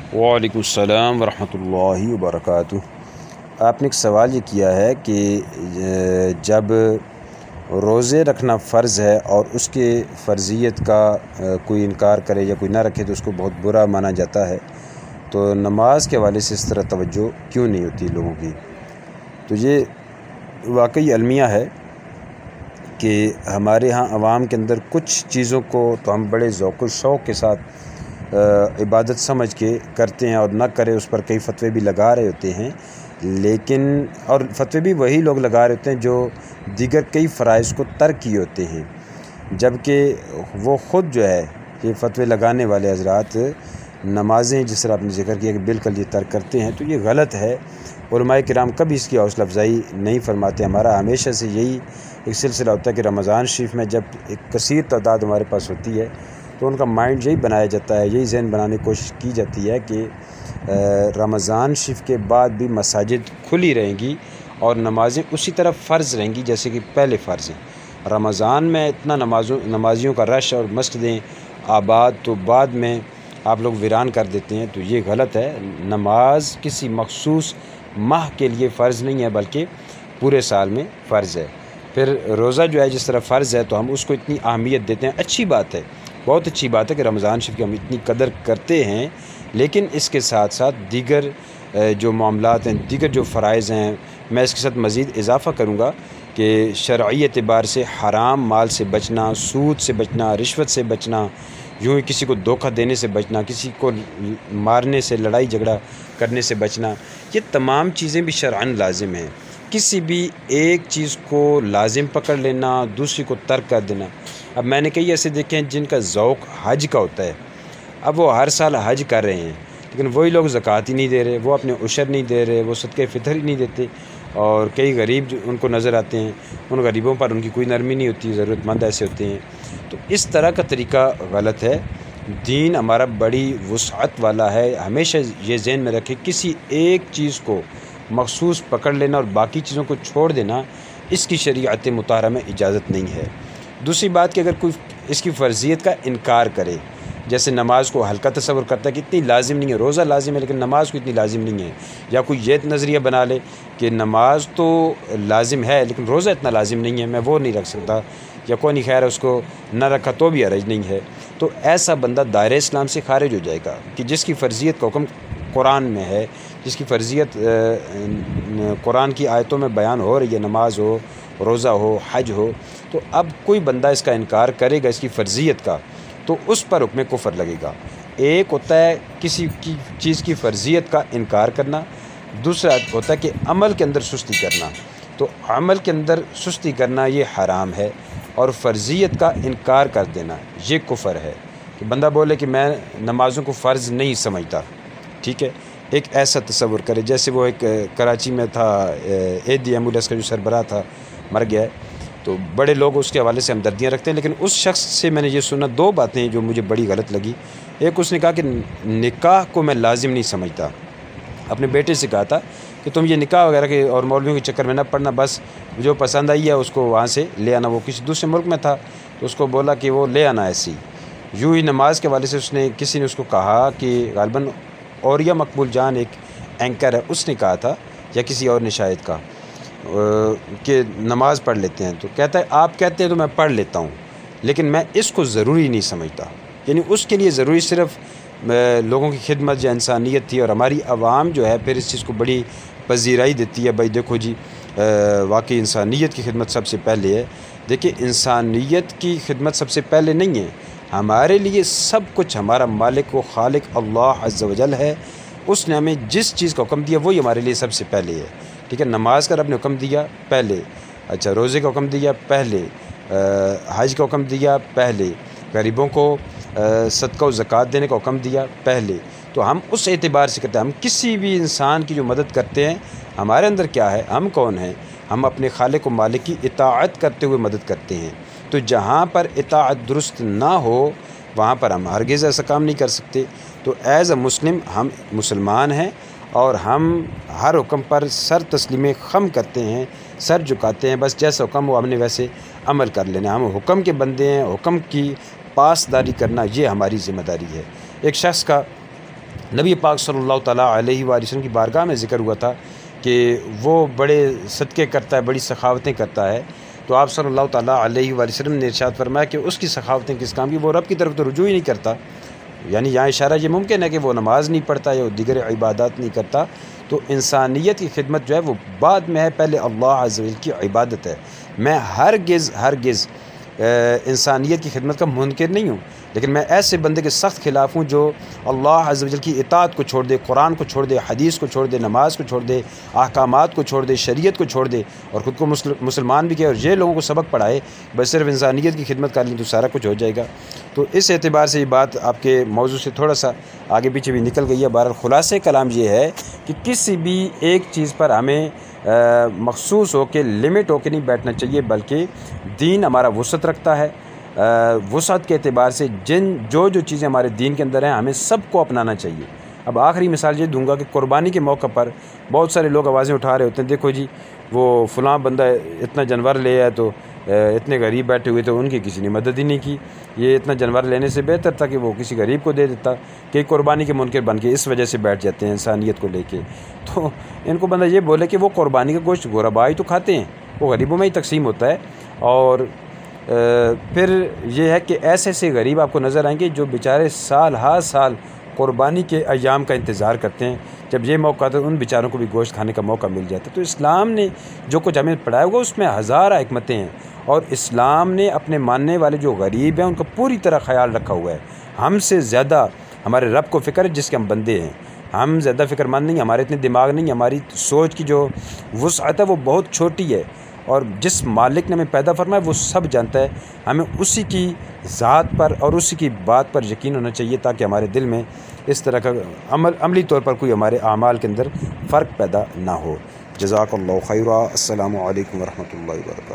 وعلیکم السلام ورحمۃ اللہ وبرکاتہ۔ آپ نے ایک سوال یہ کیا ہے کہ جب روزے رکھنا فرض ہے اور اس کے فرضیت کا کوئی انکار کرے یا کوئی نہ رکھے تو اس کو بہت برا مانا جاتا ہے، تو نماز کے حوالے سے اس طرح توجہ کیوں نہیں ہوتی لوگوں کی؟ تو یہ واقعی المیہ ہے کہ ہمارے ہاں عوام کے اندر کچھ چیزوں کو تو ہم بڑے ذوق و شوق کے ساتھ عبادت سمجھ کے کرتے ہیں، اور نہ کرے اس پر کئی فتوے بھی لگا رہے ہوتے ہیں، لیکن اور فتوے بھی وہی لوگ لگا رہے ہوتے ہیں جو دیگر کئی فرائض کو ترک کیے ہوتے ہیں، جبکہ وہ خود جو ہے یہ فتوے لگانے والے حضرات نمازیں جس طرح آپ نے ذکر کیا کہ بالکل یہ ترک کرتے ہیں، تو یہ غلط ہے۔ علماء کرام کبھی اس کی حوصلہ افزائی نہیں فرماتے۔ ہمارا ہمیشہ سے یہی ایک سلسلہ ہوتا ہے کہ رمضان شریف میں جب ایک کثیر تعداد ہمارے پاس ہوتی ہے تو ان کا مائنڈ یہی بنایا جاتا ہے، یہی ذہن بنانے کی کوشش کی جاتی ہے کہ رمضان شریف کے بعد بھی مساجد کھلی رہیں گی اور نمازیں اسی طرح فرض رہیں گی جیسے کہ پہلے فرض ہیں۔ رمضان میں اتنا نمازیوں کا رش اور مسجدیں آباد، تو بعد میں آپ لوگ ویران کر دیتے ہیں، تو یہ غلط ہے۔ نماز کسی مخصوص ماہ کے لیے فرض نہیں ہے بلکہ پورے سال میں فرض ہے۔ پھر روزہ جو ہے جس طرح فرض ہے تو ہم اس کو اتنی اہمیت دیتے ہیں، اچھی بات ہے، بہت اچھی بات ہے کہ رمضان شریف کی ہم اتنی قدر کرتے ہیں، لیکن اس کے ساتھ ساتھ دیگر جو معاملات ہیں، دیگر جو فرائض ہیں، میں اس کے ساتھ مزید اضافہ کروں گا کہ شرعی اعتبار سے حرام مال سے بچنا، سود سے بچنا، رشوت سے بچنا، یوں ہی کسی کو دھوکہ دینے سے بچنا، کسی کو مارنے سے، لڑائی جھگڑا کرنے سے بچنا، یہ تمام چیزیں بھی شرعاً لازم ہیں۔ کسی بھی ایک چیز کو لازم پکڑ لینا، دوسری کو ترک کر دینا۔ اب میں نے کئی ایسے دیکھے ہیں جن کا ذوق حج کا ہوتا ہے، اب وہ ہر سال حج کر رہے ہیں، لیکن وہی لوگ زکوٰۃ ہی نہیں دے رہے، وہ اپنے عشر نہیں دے رہے، وہ صدقہ فطر ہی نہیں دیتے، اور کئی غریب جو ان کو نظر آتے ہیں، ان غریبوں پر ان کی کوئی نرمی نہیں ہوتی، ضرورت مند ایسے ہوتے ہیں۔ تو اس طرح کا طریقہ غلط ہے۔ دین ہمارا بڑی وسعت والا ہے، ہمیشہ یہ ذہن میں رکھے کسی ایک چیز کو مخصوص پکڑ لینا اور باقی چیزوں کو چھوڑ دینا، اس کی شریعت مطہرہ میں اجازت نہیں ہے۔ دوسری بات کہ اگر کوئی اس کی فرضیت کا انکار کرے، جیسے نماز کو ہلکا تصور کرتا ہے کہ اتنی لازم نہیں ہے، روزہ لازم ہے لیکن نماز کو اتنی لازم نہیں ہے، یا کوئی یہ نظریہ بنا لے کہ نماز تو لازم ہے لیکن روزہ اتنا لازم نہیں ہے، میں وہ نہیں رکھ سکتا، یا کوئی نہیں، خیر اس کو نہ رکھا تو بھی حرج نہیں ہے، تو ایسا بندہ دائرۂ اسلام سے خارج ہو جائے گا۔ کہ جس کی فرضیت کا حکم قرآن میں ہے، جس کی فرضیت قرآن کی آیتوں میں بیان ہو رہی ہے، نماز ہو، روزہ ہو، حج ہو، تو اب کوئی بندہ اس کا انکار کرے گا اس کی فرضیت کا تو اس پر حکم کفر لگے گا۔ ایک ہوتا ہے کسی کی چیز کی فرضیت کا انکار کرنا، دوسرا ہوتا ہے کہ عمل کے اندر سستی کرنا۔ تو عمل کے اندر سستی کرنا یہ حرام ہے، اور فرضیت کا انکار کر دینا یہ کفر ہے۔ کہ بندہ بولے کہ میں نمازوں کو فرض نہیں سمجھتا، ٹھیک ہے، ایک ایسا تصور کرے جیسے وہ ایک کراچی میں تھا ایدی ایمبولینس کا جو سربراہ تھا، مر گیا ہے، تو بڑے لوگ اس کے حوالے سے ہمدردیاں رکھتے ہیں، لیکن اس شخص سے میں نے یہ سنا دو باتیں جو مجھے بڑی غلط لگی۔ ایک اس نے کہا کہ نکاح کو میں لازم نہیں سمجھتا، اپنے بیٹے سے کہا تھا کہ تم یہ نکاح وغیرہ کے اور مولویوں کے چکر میں نہ پڑنا، بس جو پسند آئی ہے اس کو وہاں سے لے آنا۔ وہ کسی دوسرے ملک میں تھا تو اس کو بولا کہ وہ لے آنا ایسی۔ یوں ہی نماز کے حوالے سے اس نے کسی نے اس کو کہا کہ غالباً اوریا مقبول جان ایک اینکر ہے، اس نے کہا تھا یا کسی اور نے شاید کہا کہ نماز پڑھ لیتے ہیں، تو کہتا ہے آپ کہتے ہیں تو میں پڑھ لیتا ہوں لیکن میں اس کو ضروری نہیں سمجھتا۔ یعنی اس کے لیے ضروری صرف لوگوں کی خدمت یا انسانیت تھی، اور ہماری عوام جو ہے پھر اس چیز کو بڑی پذیرائی دیتی ہے، بھائی دیکھو جی واقعی انسانیت کی خدمت سب سے پہلے ہے۔ دیکھیں انسانیت کی خدمت سب سے پہلے نہیں ہے، ہمارے لیے سب کچھ ہمارا مالک و خالق اللہ عز و جل ہے، اس نے ہمیں جس چیز کا حکم دیا وہی ہمارے لیے سب سے پہلے ہے، ٹھیک ہے۔ نماز کا رب نے حکم دیا پہلے، اچھا روزے کا حکم دیا پہلے، حج کا حکم دیا پہلے، غریبوں کو صدقہ و زکوٰۃ دینے کا حکم دیا پہلے، تو ہم اس اعتبار سے کرتے ہیں۔ ہم کسی بھی انسان کی جو مدد کرتے ہیں، ہمارے اندر کیا ہے، ہم کون ہیں، ہم اپنے خالق و مالک کی اطاعت کرتے ہوئے مدد کرتے ہیں۔ تو جہاں پر اطاعت درست نہ ہو وہاں پر ہم ہرگز ایسا کام نہیں کر سکتے۔ تو ایز اے مسلم ہم مسلمان ہیں اور ہم ہر حکم پر سر تسلیم خم کرتے ہیں، سر جھکاتے ہیں، بس جیسا حکم ہو ہم نے ویسے عمل کر لینا۔ ہم حکم کے بندے ہیں، حکم کی پاسداری کرنا یہ ہماری ذمہ داری ہے۔ ایک شخص کا نبی پاک صلی اللہ تعالیٰ علیہ وآلہ وسلم کی بارگاہ میں ذکر ہوا تھا کہ وہ بڑے صدقے کرتا ہے، بڑی سخاوتیں کرتا ہے، تو آپ صلی اللہ تعالیٰ علیہ وآلہ وسلم نے ارشاد فرمایا کہ اس کی سخاوتیں کس کام کی، وہ رب کی طرف تو رجوع ہی نہیں کرتا. یعنی یہاں اشارہ یہ ممکن ہے کہ وہ نماز نہیں پڑھتا یا دیگر عبادات نہیں کرتا، تو انسانیت کی خدمت جو ہے وہ بعد میں ہے، پہلے اللہ عز و جل کی عبادت ہے. میں ہرگز انسانیت کی خدمت کا منکر نہیں ہوں، لیکن میں ایسے بندے کے سخت خلاف ہوں جو اللہ عز و جل کی اطاعت کو چھوڑ دے، قرآن کو چھوڑ دے، حدیث کو چھوڑ دے، نماز کو چھوڑ دے، احکامات کو چھوڑ دے، شریعت کو چھوڑ دے اور خود کو مسلمان بھی کہے اور یہ لوگوں کو سبق پڑھائے بس صرف انسانیت کی خدمت کر لیں تو سارا کچھ ہو جائے گا. تو اس اعتبار سے یہ بات آپ کے موضوع سے تھوڑا سا آگے پیچھے بھی نکل گئی ہے. بہرحال خلاصہ کلام یہ ہے کہ کسی بھی ایک چیز پر ہمیں مخصوص ہو کے لمٹ ہو کے نہیں بیٹھنا چاہیے، بلکہ دین ہمارا وسعت رکھتا ہے. وسعت کے اعتبار سے جو چیزیں ہمارے دین کے اندر ہیں ہمیں سب کو اپنانا چاہیے. اب آخری مثال یہ دوں گا کہ قربانی کے موقع پر بہت سارے لوگ آوازیں اٹھا رہے ہوتے ہیں، دیکھو جی وہ فلاں بندہ اتنا جانور لے آیا تو اتنے غریب بیٹھے ہوئے تو ان کی کسی نے مدد ہی نہیں کی، یہ اتنا جانور لینے سے بہتر تھا کہ وہ کسی غریب کو دے دیتا. کہ قربانی کے منکر بن کے اس وجہ سے بیٹھ جاتے ہیں انسانیت کو لے کے. تو ان کو بندہ یہ بولے کہ وہ قربانی کا گوشت غربا ہی تو کھاتے ہیں، وہ غریبوں میں ہی تقسیم ہوتا ہے. اور پھر یہ ہے کہ ایسے ایسے غریب آپ کو نظر آئیں گے جو بیچارے سال ہر سال قربانی کے ایام کا انتظار کرتے ہیں، جب یہ موقع آتا ہے ان بیچاروں کو بھی گوشت کھانے کا موقع مل جاتا ہے. تو اسلام نے جو کچھ ہمیں پڑھایا ہوگا اس میں ہزارہ حکمتیں ہیں، اور اسلام نے اپنے ماننے والے جو غریب ہیں ان کا پوری طرح خیال رکھا ہوا ہے. ہم سے زیادہ ہمارے رب کو فکر ہے جس کے ہم بندے ہیں. ہم زیادہ فکر مند نہیں، ہمارے اتنے دماغ نہیں، ہماری سوچ کی جو وسعت ہے وہ بہت چھوٹی ہے، اور جس مالک نے ہمیں پیدا فرمایا وہ سب جانتا ہے. ہمیں اسی کی ذات پر اور اسی کی بات پر یقین ہونا چاہیے تاکہ ہمارے دل میں اس طرح کا عملی طور پر کوئی ہمارے اعمال کے اندر فرق پیدا نہ ہو. جزاک اللہ خیرا. السلام علیکم ورحمۃ اللہ وبرکاتہ.